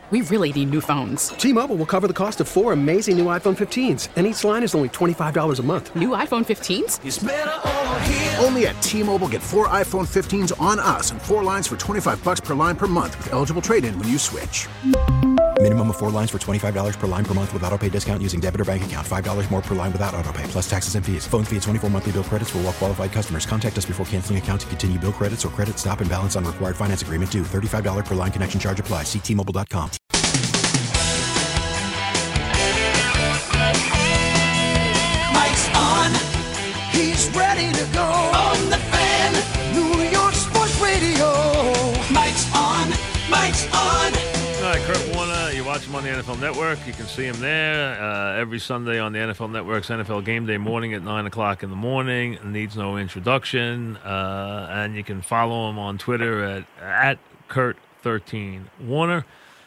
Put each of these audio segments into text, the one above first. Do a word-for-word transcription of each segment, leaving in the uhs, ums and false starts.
We really need new phones. T-Mobile will cover the cost of four amazing new iPhone fifteens, and each line is only twenty-five dollars a month. New iPhone fifteens? It's better over here. Only at T-Mobile, get four iPhone fifteens on us and four lines for twenty-five dollars per line per month with eligible trade-in when you switch. Minimum of four lines for twenty-five dollars per line per month with autopay discount using debit or bank account. five dollars more per line without autopay, plus taxes and fees. Phone fee at twenty-four monthly bill credits for well qualified customers. Contact us before canceling account to continue bill credits or credit stop and balance on required finance agreement due. thirty-five dollars per line connection charge applies. See T Mobile dot com. Mike's on. He's ready to go. On the Fan. New York Sports Radio. Mike's on. Mike's on. All right, Kurt Warner, you watch him on the N F L Network. You can see him there uh, every Sunday on the N F L Network's N F L Game Day morning at nine o'clock in the morning. Needs no introduction. Uh, and you can follow him on Twitter at, at Kurt thirteen Warner.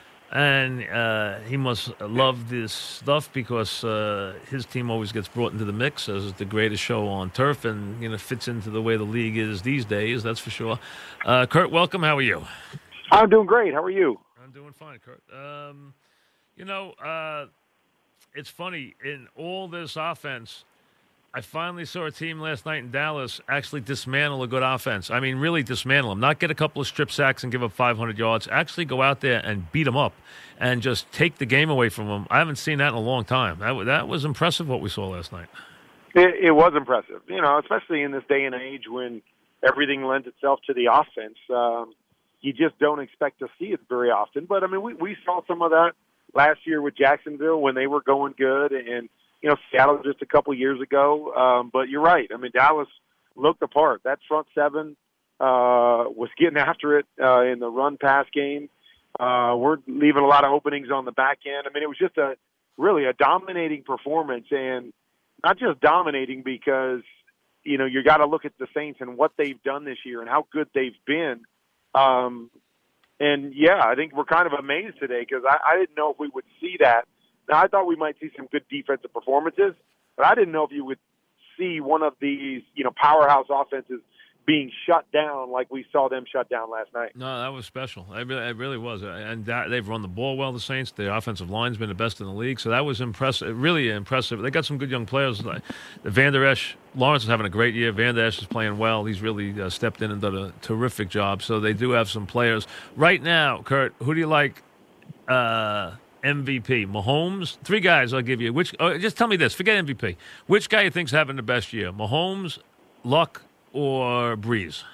And uh, he must love this stuff because uh, his team always gets brought into the mix as the greatest show on turf and, you know, fits into the way the league is these days, that's for sure. Uh, Kurt, welcome. How are you? I'm doing great. How are you? I'm doing fine, Kurt. Um, you know, uh, it's funny. In all this offense, I finally saw a team last night in Dallas actually dismantle a good offense. I mean, really dismantle them. Not get a couple of strip sacks and give up five hundred yards. Actually go out there and beat them up and just take the game away from them. I haven't seen that in a long time. That, that was impressive what we saw last night. It, it was impressive, you know, especially in this day and age when everything lends itself to the offense. Um, you just don't expect to see it very often. But, I mean, we, we saw some of that last year with Jacksonville when they were going good and, you know, Seattle just a couple years ago. Um, but you're right. I mean, Dallas looked the part. That front seven uh, was getting after it uh, in the run-pass game. Uh, we're leaving a lot of openings on the back end. I mean, it was just a really a dominating performance, and not just dominating because, you know, you got to look at the Saints and what they've done this year and how good they've been. Um, and, yeah, I think we're kind of amazed today because I, I didn't know if we would see that. Now, I thought we might see some good defensive performances, but I didn't know if you would see one of these, you know, powerhouse offenses being shut down like we saw them shut down last night. No, that was special. It really, it really was. And that, they've run the ball well, the Saints. The offensive line's been the best in the league, so that was impressive, really impressive. They got some good young players. Van Der Esch, Lawrence is having a great year. Van Der Esch is playing well. He's really uh, stepped in and done a terrific job, so they do have some players. Right now, Kurt, who do you like uh, M V P? Mahomes? Three guys I'll give you. Which? Oh, just tell me this. Forget M V P. Which guy you think's having the best year? Mahomes, Luck, or Breeze?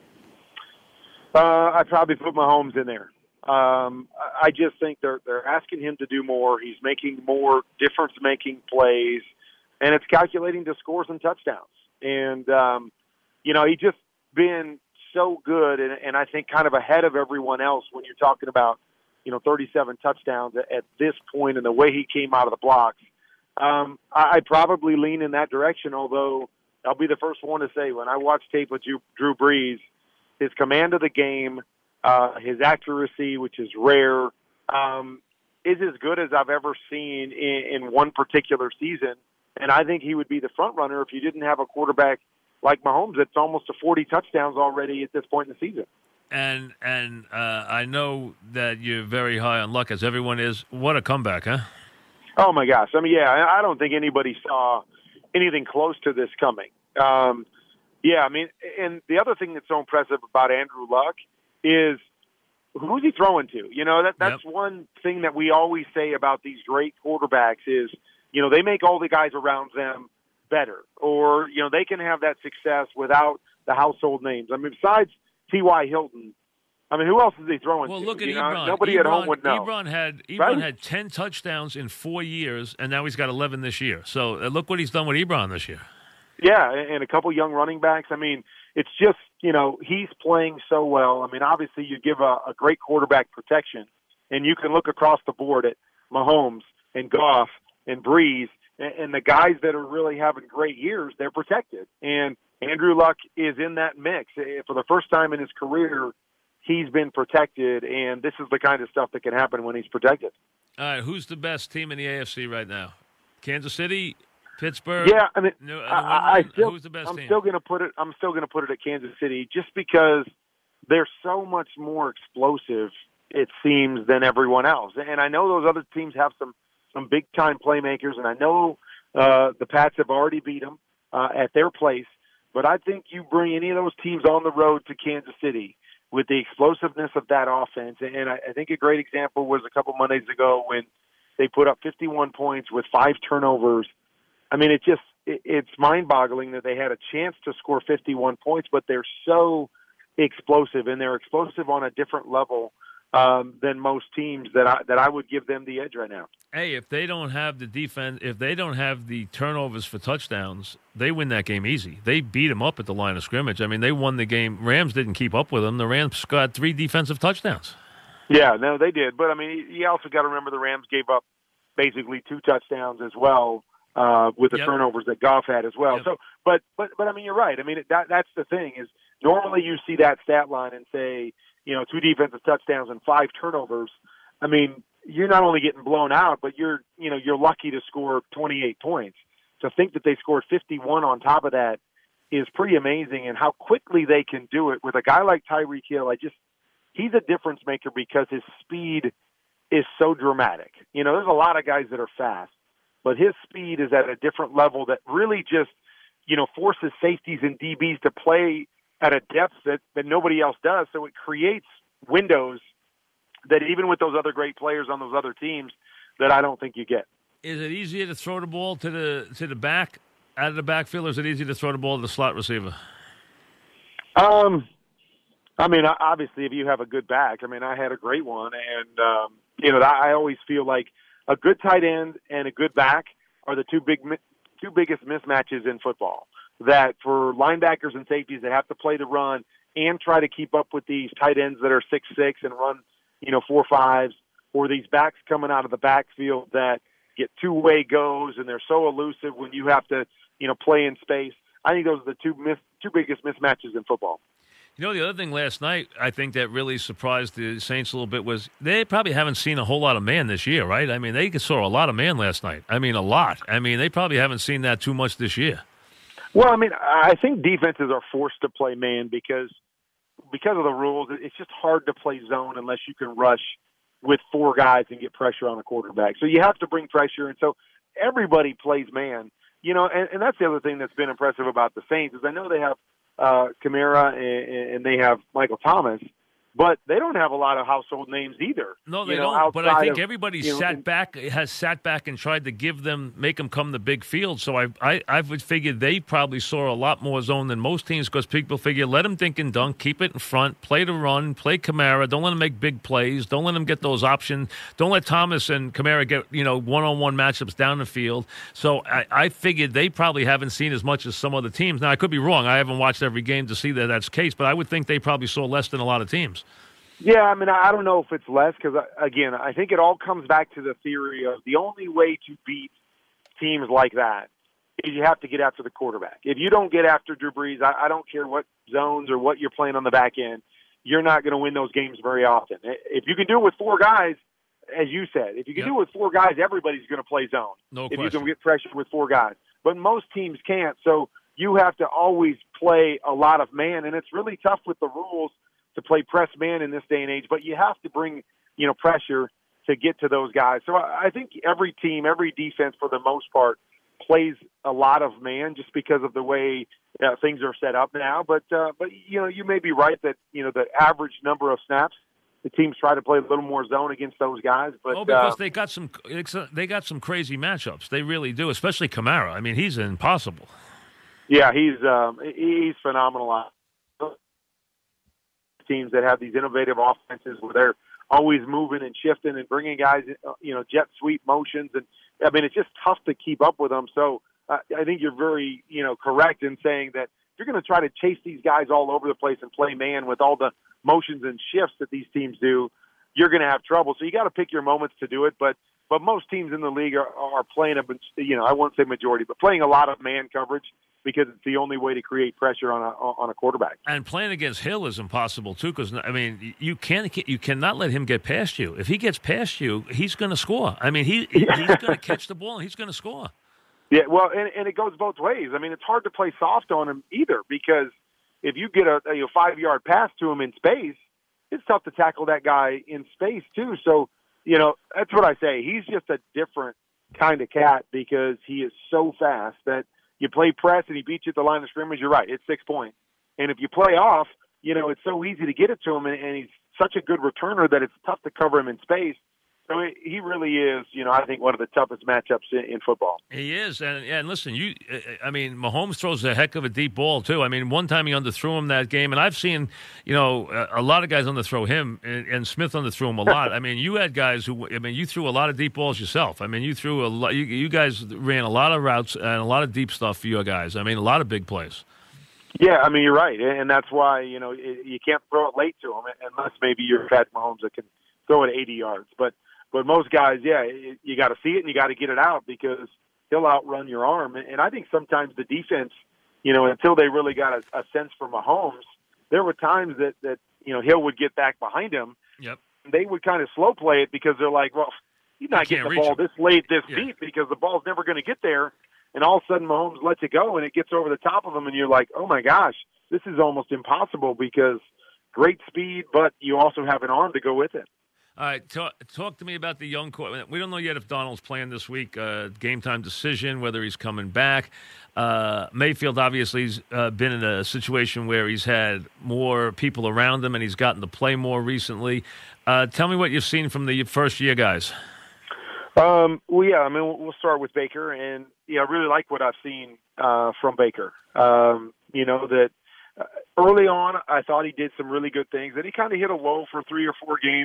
Uh, I'd probably put Mahomes in there. Um, I just think they're they're asking him to do more. He's making more difference-making plays, and it's calculating to scores and touchdowns. And, um, you know, he's just been so good, and, and I think kind of ahead of everyone else when you're talking about, you know, thirty-seven touchdowns at, at this point and the way he came out of the blocks. Um, I, I'd probably lean in that direction, although I'll be the first one to say when I watch tape with Drew, Drew Brees, his command of the game, uh, his accuracy, which is rare, um, is as good as I've ever seen in, in one particular season. And I think he would be the front runner if you didn't have a quarterback like Mahomes that's almost to forty touchdowns already at this point in the season. And and uh, I know that you're very high on Luck, as everyone is. What a comeback, huh? Oh, my gosh. I mean, yeah, I don't think anybody saw anything close to this coming. Um, yeah, I mean, and the other thing that's so impressive about Andrew Luck is who's he throwing to? You know, that that's yep. one thing that we always say about these great quarterbacks is, you know, they make all the guys around them better, or, you know, they can have that success without the household names. I mean, besides T Y. Hilton, I mean, who else is he throwing well, to? Well, look at you Ebron. Know, nobody Ebron, at home would know. Ebron had Ebron right? had ten touchdowns in four years, and now he's got eleven this year. So uh, look what he's done with Ebron this year. Yeah, and a couple young running backs. I mean, it's just, you know, he's playing so well. I mean, obviously you give a, a great quarterback protection, and you can look across the board at Mahomes and Goff and Breeze, and, and the guys that are really having great years, they're protected. And Andrew Luck is in that mix. For the first time in his career, he's been protected, and this is the kind of stuff that can happen when he's protected. All right, who's the best team in the A F C right now? Kansas City, Pittsburgh. Yeah, I mean, New, I, I still, who's the best I'm team? still going to put it. I'm still going to put it at Kansas City, just because they're so much more explosive it seems, than everyone else. And I know those other teams have some, some big-time playmakers, and I know uh, the Pats have already beat them uh, at their place. But I think you bring any of those teams on the road to Kansas City with the explosiveness of that offense, and I, I think a great example was a couple Mondays ago when they put up fifty-one points with five turnovers. I mean, it just it, it's mind-boggling that they had a chance to score fifty-one points, but they're so explosive, and they're explosive on a different level um, than most teams that I that I would give them the edge right now. Hey, if they don't have the defense, if they don't have the turnovers for touchdowns, they win that game easy. They beat them up at the line of scrimmage. I mean, they won the game. Rams didn't keep up with them. The Rams got three defensive touchdowns. Yeah, no, they did. But, I mean, you also got to remember the Rams gave up basically two touchdowns as well uh, with the Yep. turnovers that Goff had as well. Yep. So, but, but, but I mean, you're right. I mean, that that's the thing is normally you see that stat line and say, you know, two defensive touchdowns and five turnovers. I mean, you're not only getting blown out, but you're, you know, you're lucky to score twenty-eight points. To think that they scored fifty-one on top of that is pretty amazing, and how quickly they can do it with a guy like Tyreek Hill. I just, he's a difference maker because his speed is so dramatic. You know, there's a lot of guys that are fast, but his speed is at a different level that really just, you know, forces safeties and D Bs to play at a depth that, that nobody else does. So it creates windows that even with those other great players on those other teams that I don't think you get. Is it easier to throw the ball to the to the back, out of the backfield, or is it easier to throw the ball to the slot receiver? Um, I mean, obviously, if you have a good back, I mean, I had a great one, and um, you know, I always feel like a good tight end and a good back are the two big, two biggest mismatches in football. That for linebackers and safeties that have to play the run and try to keep up with these tight ends that are six six and run, you know, four fives, or these backs coming out of the backfield that get two-way goes and they're so elusive when you have to, you know, play in space. I think those are the two mis- two biggest mismatches in football. You know, the other thing last night, I think that really surprised the Saints a little bit was they probably haven't seen a whole lot of man this year, right? I mean, they saw a lot of man last night. I mean, a lot. I mean, they probably haven't seen that too much this year. Well, I mean, I think defenses are forced to play man because because of the rules. It's just hard to play zone unless you can rush with four guys and get pressure on a quarterback. So you have to bring pressure, and so everybody plays man. You know, and, and that's the other thing that's been impressive about the Saints is I know they have uh, Kamara and, and they have Michael Thomas, but they don't have a lot of household names either. No, they you know, don't. But I think of, everybody you know, sat back, has sat back and tried to give them, make them come the big field. So I, I, I would figure they probably saw a lot more zone than most teams because people figure let them think and dunk, keep it in front, play the run, play Kamara. Don't let them make big plays. Don't let them get those options. Don't let Thomas and Kamara get you know one-on-one matchups down the field. So I, I figured they probably haven't seen as much as some other teams. Now I could be wrong. I haven't watched every game to see that that's the case, but I would think they probably saw less than a lot of teams. Yeah, I mean, I don't know if it's less because, again, I think it all comes back to the theory of the only way to beat teams like that is you have to get after the quarterback. If you don't get after Drew Brees, I, I don't care what zones or what you're playing on the back end, you're not going to win those games very often. If you can do it with four guys, as you said, if you can Yep. do it with four guys, everybody's going to play zone. No if question. you can get pressure with four guys. But most teams can't, so you have to always play a lot of man, and it's really tough with the rules to play press man in this day and age, but you have to bring, you know, pressure to get to those guys. So I think every team, every defense for the most part plays a lot of man just because of the way uh, things are set up now. But, uh, but, you know, you may be right that, you know, the average number of snaps, the teams try to play a little more zone against those guys. But oh, because uh, they got some, they got some crazy matchups. They really do, especially Kamara. I mean, he's impossible. Yeah, he's, um, he's phenomenal. Teams that have these innovative offenses where they're always moving and shifting and bringing guys, you know, jet sweep motions. And, I mean, it's just tough to keep up with them. So uh, I think you're very, you know, correct in saying that if you're going to try to chase these guys all over the place and play man with all the motions and shifts that these teams do, you're going to have trouble. So you got to pick your moments to do it. But but most teams in the league are, are playing, a, you know, I won't say majority, but playing a lot of man coverage because it's the only way to create pressure on a on a quarterback. And playing against Hill is impossible too, because I mean, you can't you cannot let him get past you. If he gets past you, he's going to score. I mean, he he's going to catch the ball and he's going to score. Yeah, well, and, and it goes both ways. I mean, it's hard to play soft on him either because if you get a, a five yard pass to him in space, it's tough to tackle that guy in space too. So, you know, that's what I say. He's just a different kind of cat because he is so fast that you play press and he beats you at the line of scrimmage. You're right. It's six points. And if you play off, you know, it's so easy to get it to him, and, and he's such a good returner that it's tough to cover him in space. So it, he really is, you know, I think one of the toughest matchups in, in football. He is, and and listen, you, I mean, Mahomes throws a heck of a deep ball too. I mean, one time he underthrew him that game, and I've seen, you know, a, a lot of guys underthrow him, and, and Smith underthrew him a lot. I mean, you had guys who, I mean, you threw a lot of deep balls yourself. I mean, you threw a lot. You, you guys ran a lot of routes and a lot of deep stuff for your guys. I mean, a lot of big plays. Yeah, I mean, you're right, and that's why, you know, you can't throw it late to him unless maybe you're Patrick Mahomes that can throw it eighty yards, but. But most guys, yeah, you got to see it and you got to get it out because he'll outrun your arm. And I think sometimes the defense, you know, until they really got a, a sense for Mahomes, there were times that, that, you know, Hill would get back behind him. Yep. They would kind of slow play it because they're like, well, he's not getting the ball him. this late, this yeah. deep because the ball's never going to get there. And all of a sudden Mahomes lets it go and it gets over the top of him. And you're like, oh my gosh, this is almost impossible because great speed, but you also have an arm to go with it. All right, talk, talk to me about the young quarterback. We don't know yet if Donald's playing this week. Uh, game time decision, whether he's coming back. Uh, Mayfield obviously has uh, been in a situation where he's had more people around him and he's gotten to play more recently. Uh, tell me what you've seen from the first year guys. Um, well, yeah, I mean, we'll start with Baker, and yeah, I really like what I've seen uh, from Baker. Um, you know that uh, early on, I thought he did some really good things, and he kind of hit a low for three or four games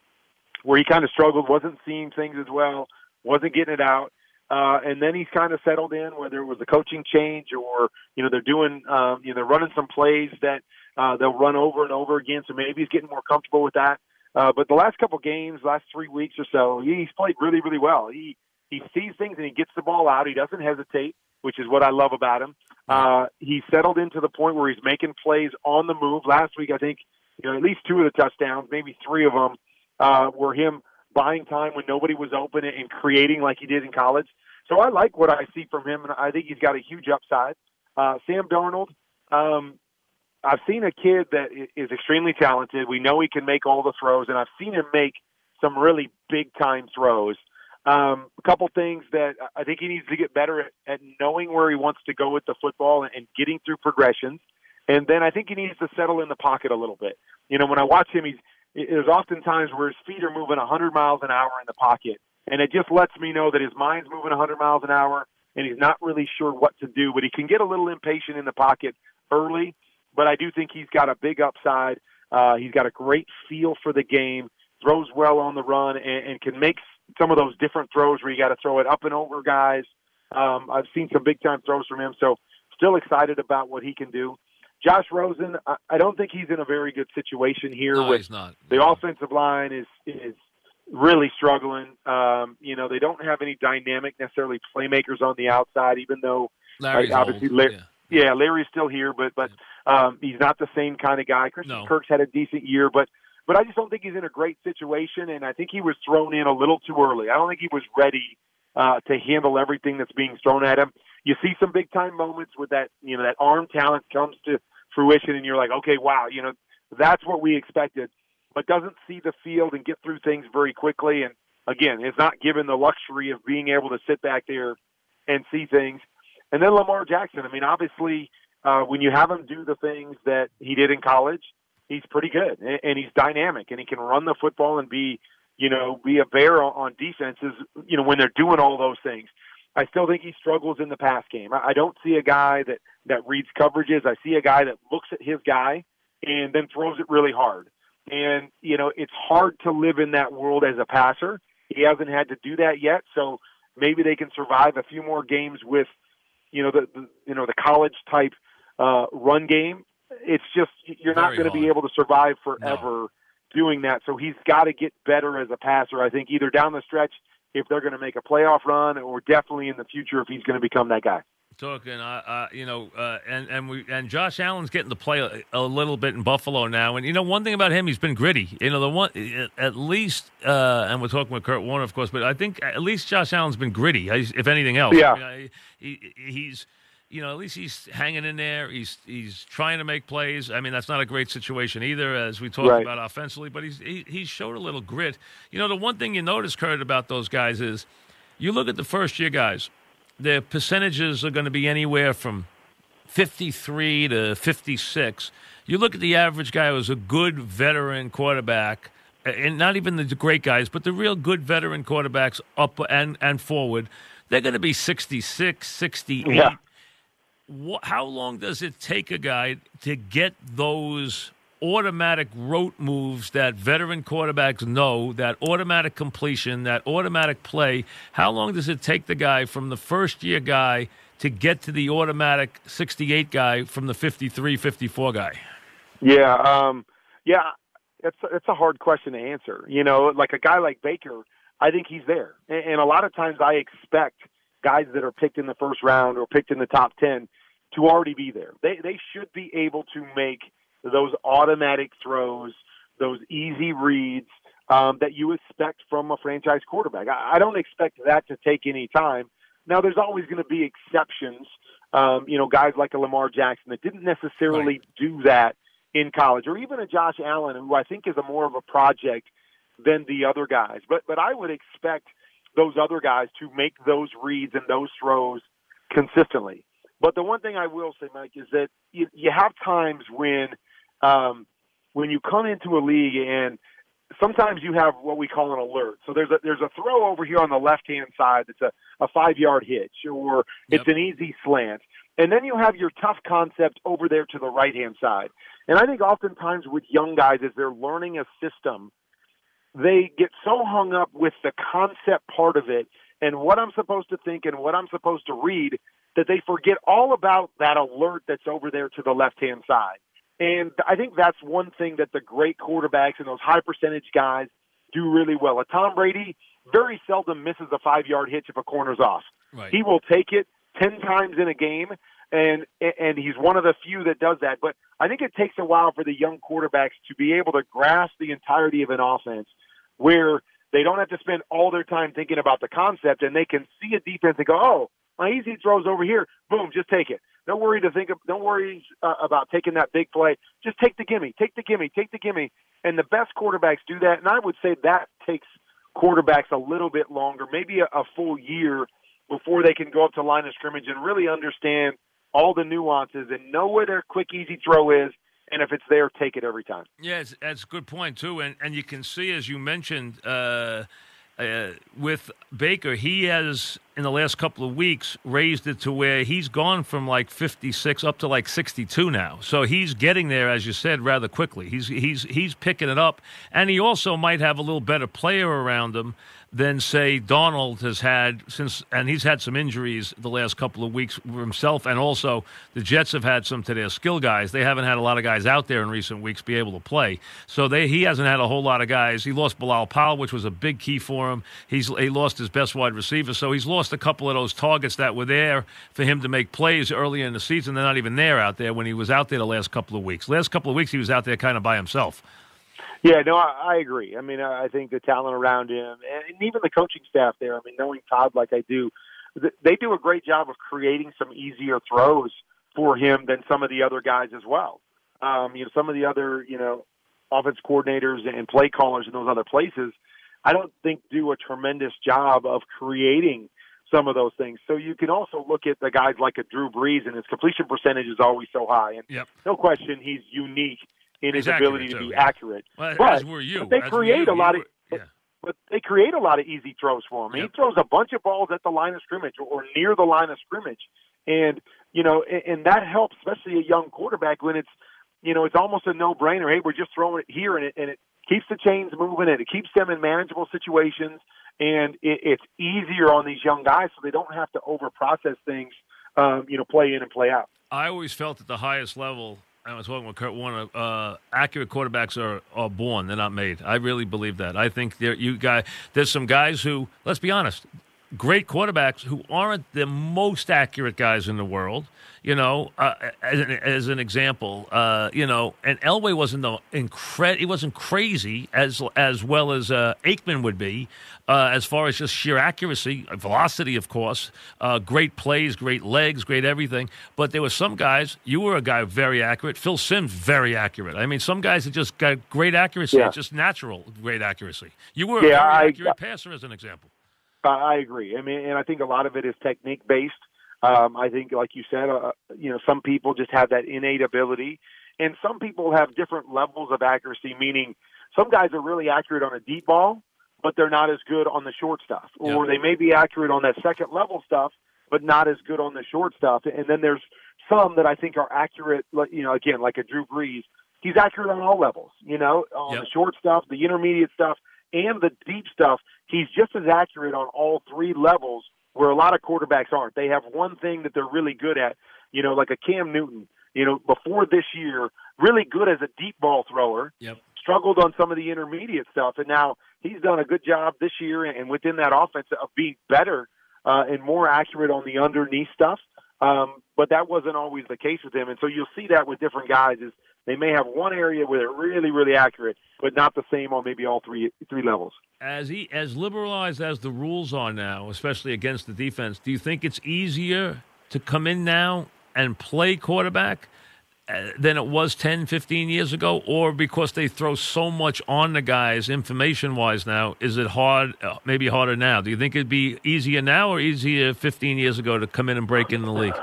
where he kind of struggled, wasn't seeing things as well, wasn't getting it out. Uh, and then he's kind of settled in, whether it was a coaching change or, you know, they're doing, um, you know, they're running some plays that uh, they'll run over and over again. So maybe he's getting more comfortable with that. Uh, but the last couple games, last three weeks or so, he's played really, really well. He, he sees things and he gets the ball out. He doesn't hesitate, which is what I love about him. Uh, he's settled into the point where he's making plays on the move. Last week, I think, you know, at least two of the touchdowns, maybe three of them, Uh, were him buying time when nobody was open and creating like he did in college. So I like what I see from him, and I think he's got a huge upside. Uh, Sam Darnold, um, I've seen a kid that is extremely talented. We know he can make all the throws, and I've seen him make some really big-time throws. Um, a couple things that I think he needs to get better at, at knowing where he wants to go with the football and, and getting through progressions. And then I think he needs to settle in the pocket a little bit. You know, when I watch him, he's there's often times where his feet are moving one hundred miles an hour in the pocket, and it just lets me know that his mind's moving one hundred miles an hour, and he's not really sure what to do. But he can get a little impatient in the pocket early, but I do think he's got a big upside. Uh, he's got a great feel for the game, throws well on the run, and, and can make some of those different throws where you got to throw it up and over guys. Um, I've seen some big-time throws from him, so still excited about what he can do. Josh Rosen, I don't think he's in a very good situation here. No, with he's not. The no. offensive line is is really struggling. Um, you know, they don't have any dynamic necessarily playmakers on the outside, even though Larry's uh, obviously, old. Larry, yeah. yeah, Larry's still here, but but um, he's not the same kind of guy. Christian No. Kirk's had a decent year, but but I just don't think he's in a great situation, and I think he was thrown in a little too early. I don't think he was ready uh, to handle everything that's being thrown at him. You see some big time moments with that, you know, that arm talent comes to fruition, and you're like, okay, wow, you know, that's what we expected, but doesn't see the field and get through things very quickly. And again, is not given the luxury of being able to sit back there and see things. And then Lamar Jackson, I mean, obviously, uh, when you have him do the things that he did in college, he's pretty good, and, and he's dynamic, and he can run the football and be, you know, be a bear on defenses, you know, when they're doing all those things. I still think he struggles in the pass game. I don't see a guy that, that reads coverages. I see a guy that looks at his guy and then throws it really hard. And, you know, it's hard to live in that world as a passer. He hasn't had to do that yet, so maybe they can survive a few more games with, you know, the, the you know, the college-type uh, run game. It's just you're not going to be able to survive forever no. doing that. So he's got to get better as a passer, I think, either down the stretch if they're going to make a playoff run, or definitely in the future if he's going to become that guy. Talking, uh, uh, you know, uh, and and we and Josh Allen's getting to play a, a little bit in Buffalo now, and you know, one thing about him, he's been gritty. You know, the one at least, uh, and we're talking with Kurt Warner, of course, but I think at least Josh Allen's been gritty, if anything else. Yeah, I mean, I, he, he's. you know, at least he's hanging in there. He's he's trying to make plays. I mean, that's not a great situation either, as we talked Right. about offensively. But he's he, he's showed a little grit. You know, the one thing you notice, Kurt, about those guys is you look at the first year guys. Their percentages are going to be anywhere from fifty-three to fifty-six. You look at the average guy who's a good veteran quarterback, and not even the great guys, but the real good veteran quarterbacks up and, and forward, they're going to be sixty-six, sixty-eight. Yeah. Wh- How long does it take a guy to get those automatic rote moves that veteran quarterbacks know, that automatic completion, that automatic play? How long does it take the guy from the first-year guy to get to the automatic sixty-eight guy from the fifty-three, fifty-four guy? Yeah, um, yeah, it's it's a hard question to answer. You know, like a guy like Baker, I think he's there, and, and a lot of times I expect guys that are picked in the first round or picked in the top ten to already be there. They they should be able to make those automatic throws, those easy reads um, that you expect from a franchise quarterback. I, I don't expect that to take any time. Now, there's always going to be exceptions. Um, you know, guys like a Lamar Jackson that didn't necessarily Right. do that in college, or even a Josh Allen, who I think is a more of a project than the other guys. But but I would expect those other guys to make those reads and those throws consistently. But the one thing I will say, Mike, is that you, you have times when um, when you come into a league and sometimes you have what we call an alert. So there's a there's a throw over here on the left-hand side that's a, a five-yard hitch, or it's Yep. an easy slant. And then you have your tough concept over there to the right-hand side. And I think oftentimes with young guys, as they're learning a system, they get so hung up with the concept part of it and what I'm supposed to think and what I'm supposed to read that they forget all about that alert that's over there to the left-hand side. And I think that's one thing that the great quarterbacks and those high-percentage guys do really well. A Tom Brady very seldom misses a five-yard hitch if a corner's off. Right. He will take it ten times in a game, and and he's one of the few that does that. But I think it takes a while for the young quarterbacks to be able to grasp the entirety of an offense where they don't have to spend all their time thinking about the concept, and they can see a defense and go, oh, my easy throw's over here. Boom, just take it. Don't worry to think of, don't worry uh, about taking that big play. Just take the gimme, take the gimme, take the gimme. And the best quarterbacks do that. And I would say that takes quarterbacks a little bit longer, maybe a, a full year before they can go up to line of scrimmage and really understand all the nuances and know where their quick, easy throw is. And if it's there, take it every time. Yeah, it's, that's a good point, too. And and you can see, as you mentioned, uh, uh, with Baker, he has, in the last couple of weeks, raised it to where he's gone from like fifty-six up to like sixty-two now. So he's getting there, as you said, rather quickly. He's he's he's picking it up. And he also might have a little better player around him than, say, Donald has had since, and he's had some injuries the last couple of weeks himself, and also the Jets have had some to their skill guys. They haven't had a lot of guys out there in recent weeks be able to play. So they he hasn't had a whole lot of guys. He lost Bilal Powell, which was a big key for him. He's he lost his best wide receiver, so he's lost a couple of those targets that were there for him to make plays earlier in the season. They're not even there out there when he was out there the last couple of weeks. Last couple of weeks he was out there kind of by himself. Yeah, no, I, I agree. I mean, I think the talent around him and even the coaching staff there, I mean, knowing Todd like I do, they do a great job of creating some easier throws for him than some of the other guys as well. Um, you know, some of the other, you know, offense coordinators and play callers in those other places, I don't think do a tremendous job of creating some of those things. So you can also look at the guys like a Drew Brees, and his completion percentage is always so high. And Yep. no question, he's unique in his He's ability accurate, to too, be yeah. accurate. Well, but, as were you. but they As were create you. a lot You of were- yeah. but they create a lot of easy throws for him. Yep. He throws a bunch of balls at the line of scrimmage or near the line of scrimmage. And, you know, and, and that helps, especially a young quarterback, when it's, you know, it's almost a no-brainer. Hey, we're just throwing it here, and it, and it keeps the chains moving, and it keeps them in manageable situations, and it, it's easier on these young guys so they don't have to over-process things, um, you know, play in and play out. I always felt at the highest level, I was talking with Kurt Warner, uh, accurate quarterbacks are, are born. They're not made. I really believe that. I think there you guys, there's some guys who, let's be honest, great quarterbacks who aren't the most accurate guys in the world. You know, uh, as, an, as an example, uh, you know, and Elway wasn't the incre- he wasn't crazy as as well as uh, Aikman would be, uh, as far as just sheer accuracy, velocity, of course, uh, great plays, great legs, great everything. But there were some guys. You were a guy very accurate. Phil Simms, very accurate. I mean, some guys that just got great accuracy, Yeah. just natural great accuracy. You were a Yeah, very I- accurate passer, as an example. I I agree. I mean, and I think a lot of it is technique based. Um, I think, like you said, uh, you know, some people just have that innate ability, and some people have different levels of accuracy. Meaning, some guys are really accurate on a deep ball, but they're not as good on the short stuff, or Yeah. they may be accurate on that second level stuff, but not as good on the short stuff. And then there's some that I think are accurate. like, You know, again, like a Drew Brees, he's accurate on all levels. You know, on Yep. the short stuff, the intermediate stuff, and the deep stuff. He's just as accurate on all three levels, where a lot of quarterbacks aren't. They have one thing that they're really good at, you know, like a Cam Newton, you know, before this year, really good as a deep ball thrower, Yep. struggled on some of the intermediate stuff, and now he's done a good job this year and within that offense of being better uh, and more accurate on the underneath stuff. Um, but that wasn't always the case with him, and so you'll see that with different guys is they may have one area where they're really, really accurate, but not the same on maybe all three three levels. As he, as liberalized as the rules are now, especially against the defense, do you think it's easier to come in now and play quarterback uh, than it was ten, fifteen years ago? Or because they throw so much on the guys information-wise now, is it hard, uh, maybe harder now? Do you think it'd be easier now or easier fifteen years ago to come in and break in the league?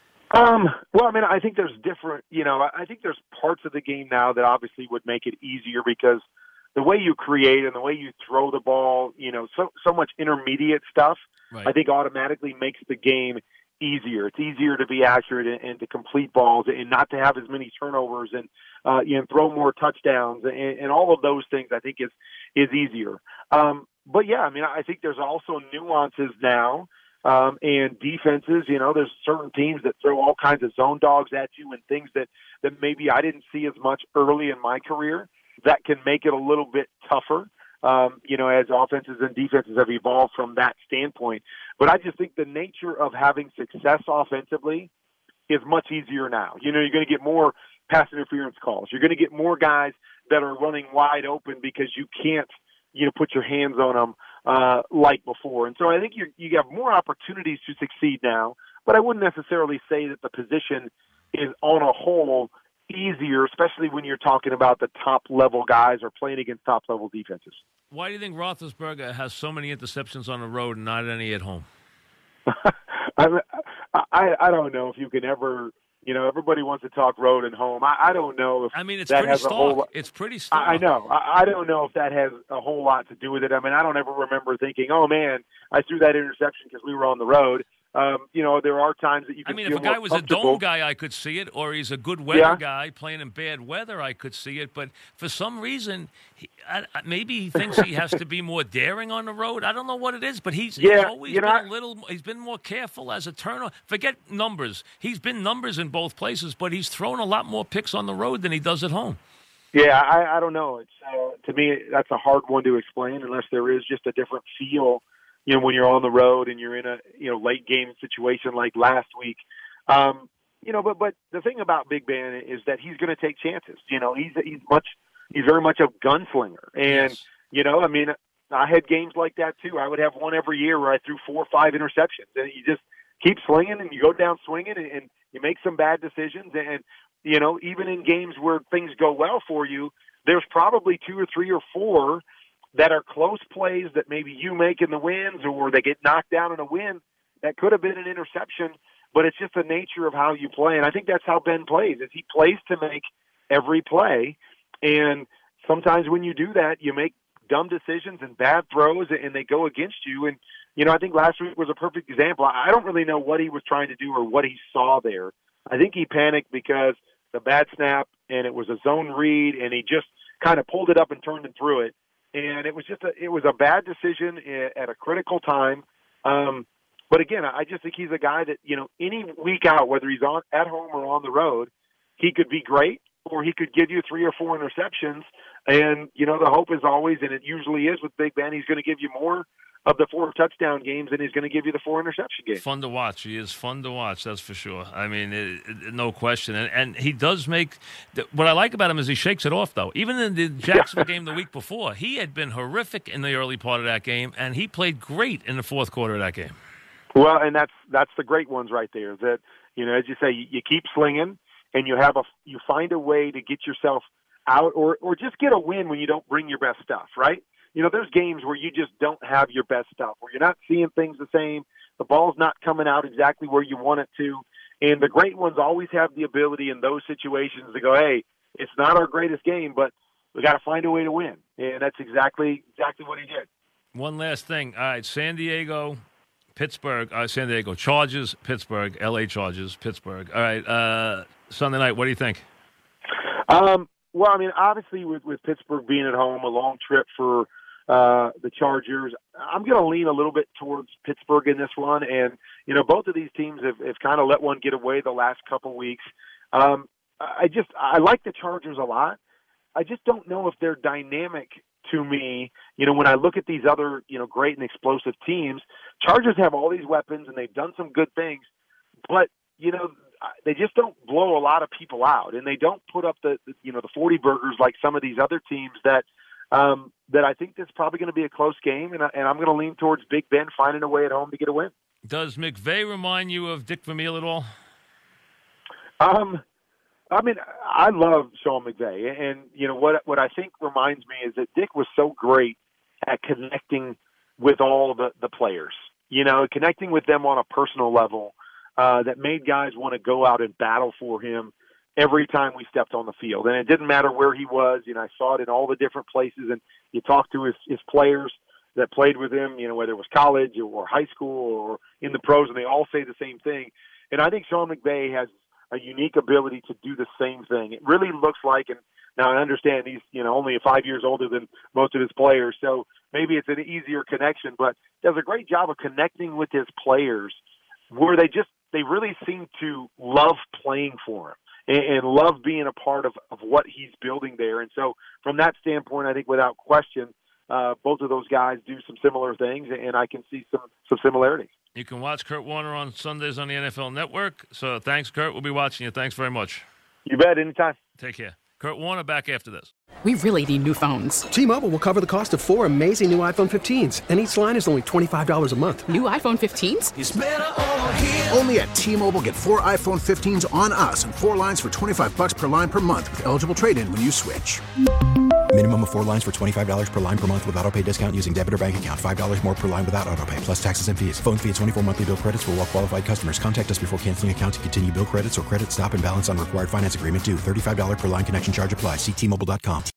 Um, well, I mean, I think there's different, you know, I I think there's parts of the game now that obviously would make it easier because the way you create and the way you throw the ball, you know, so, so much intermediate stuff, Right. I think automatically makes the game easier. It's easier to be accurate and, and to complete balls and not to have as many turnovers and, uh, you know, throw more touchdowns and, and all of those things I think is, is easier. Um, but yeah, I mean, I think there's also nuances now. Um, and defenses, you know, there's certain teams that throw all kinds of zone dogs at you and things that, that maybe I didn't see as much early in my career that can make it a little bit tougher, um, you know, as offenses and defenses have evolved from that standpoint. But I just think the nature of having success offensively is much easier now. You know, you're going to get more pass interference calls. You're going to get more guys that are running wide open because you can't, you know, put your hands on them uh, like before. And so I think you you have more opportunities to succeed now, but I wouldn't necessarily say that the position is on a whole easier, especially when you're talking about the top-level guys or playing against top-level defenses. Why do you think Roethlisberger has so many interceptions on the road and not any at home? I, I I don't know if you can ever, you know, everybody wants to talk road and home. I, I don't know if I mean, it's that pretty has a whole stark. lot. It's pretty stark. I, I know. I, I don't know if that has a whole lot to do with it. I mean, I don't ever remember thinking, oh, man, I threw that interception because we were on the road. Um, you know, there are times that you I can mean, if feel a guy more was a comfortable. dome guy, I could see it, or he's a good weather Yeah. guy playing in bad weather, I could see it. But for some reason, he, I, I- maybe he thinks he has to be more daring on the road. I don't know what it is, but he's, he's Yeah, always you know, been I- a little. He's been more careful as a turnover. Forget numbers. He's been numbers in both places, but he's thrown a lot more picks on the road than he does at home. Yeah, I, I don't know. It's uh, to me, that's a hard one to explain unless there is just a different feel. You know, when you're on the road and you're in a you know late game situation like last week. Um, you know, but but the thing about Big Ben is that he's going to take chances. You know, he's he's much he's very much a gunslinger, and Yes. you know, I mean, I had games like that too. I would have one every year where I threw four or five interceptions, and you just keep slinging and you go down swinging and, and you make some bad decisions, and you know, even in games where things go well for you, there's probably two or three or four that are close plays that maybe you make in the wins or they get knocked down in a win that could have been an interception, but it's just the nature of how you play. And I think that's how Ben plays, is he plays to make every play. And sometimes when you do that, you make dumb decisions and bad throws and they go against you. And, you know, I think last week was a perfect example. I don't really know what he was trying to do or what he saw there. I think he panicked because the bad snap and it was a zone read and he just kind of pulled it up and turned and threw it. And it was just a, it was a bad decision at a critical time. Um, but again, I just think he's a guy that, you know, any week out, whether he's on at home or on the road, he could be great or he could give you three or four interceptions. And, you know, the hope is always, and it usually is with Big Ben, he's going to give you more of the four touchdown games than he's going to give you the four interception games. Fun to watch. He is fun to watch, that's for sure. I mean, it, it, no question. And, and he does make – what I like about him is he shakes it off, though. Even in the Jacksonville game the week before, he had been horrific in the early part of that game, and he played great in the fourth quarter of that game. Well, and that's that's the great ones right there. That, you know, as you say, you, you keep slinging, and you have a you find a way to get yourself out, or or just get a win when you don't bring your best stuff, right? You know, there's games where you just don't have your best stuff, where you're not seeing things the same. The ball's not coming out exactly where you want it to. And the great ones always have the ability in those situations to go, hey, it's not our greatest game, but we got to find a way to win. And that's exactly exactly what he did. One last thing. All right, San Diego, Pittsburgh, uh, San Diego Chargers, Pittsburgh, L A Chargers, Pittsburgh. All right, uh, Sunday night, what do you think? Um, well, I mean, obviously with, with Pittsburgh being at home, a long trip for uh, the Chargers, I'm going to lean a little bit towards Pittsburgh in this one. And, you know, both of these teams have, have kind of let one get away the last couple weeks. Um, I just, I like the Chargers a lot. I just don't know if they're dynamic to me. You know, when I look at these other, you know, great and explosive teams, Chargers have all these weapons and they've done some good things, but, you know, they just don't blow a lot of people out, and they don't put up the, you know, the forty burgers like some of these other teams that, um, that I think that's probably going to be a close game, and, I, and I'm going to lean towards Big Ben finding a way at home to get a win. Does McVay remind you of Dick Vermeil at all? Um, I mean, I love Sean McVay, and you know what? What I think reminds me is that Dick was so great at connecting with all the the players. You know, connecting with them on a personal level uh, that made guys want to go out and battle for him every time we stepped on the field. And it didn't matter where he was. You know, I saw it in all the different places. And you talk to his, his players that played with him, you know, whether it was college or high school or in the pros, and they all say the same thing. And I think Sean McVay has a unique ability to do the same thing. It really looks like, and now I understand he's, you know, only five years older than most of his players, so maybe it's an easier connection, but does a great job of connecting with his players where they just, they really seem to love playing for him and, and love being a part of, of what he's building there. And so from that standpoint, I think without question, uh, both of those guys do some similar things, and I can see some, some similarities. You can watch Kurt Warner on Sundays on the N F L Network. So thanks, Kurt. We'll be watching you. Thanks very much. You bet. Anytime. Take care. Kurt Warner back after this. We really need new phones. T-Mobile will cover the cost of four amazing new iPhone fifteens, and each line is only twenty-five dollars a month. New iPhone fifteens? It's better over here. Only at T-Mobile, get four iPhone fifteens on us and four lines for twenty-five bucks per line per month with eligible trade-in when you switch. Minimum of four lines for twenty-five dollars per line per month with auto-pay discount using debit or bank account. five dollars more per line without auto-pay, plus taxes and fees. Phone fee at twenty-four monthly bill credits for well-qualified customers. Contact us before canceling account to continue bill credits or credit stop and balance on required finance agreement due. thirty-five dollars per line connection charge applies. See T Mobile dot com.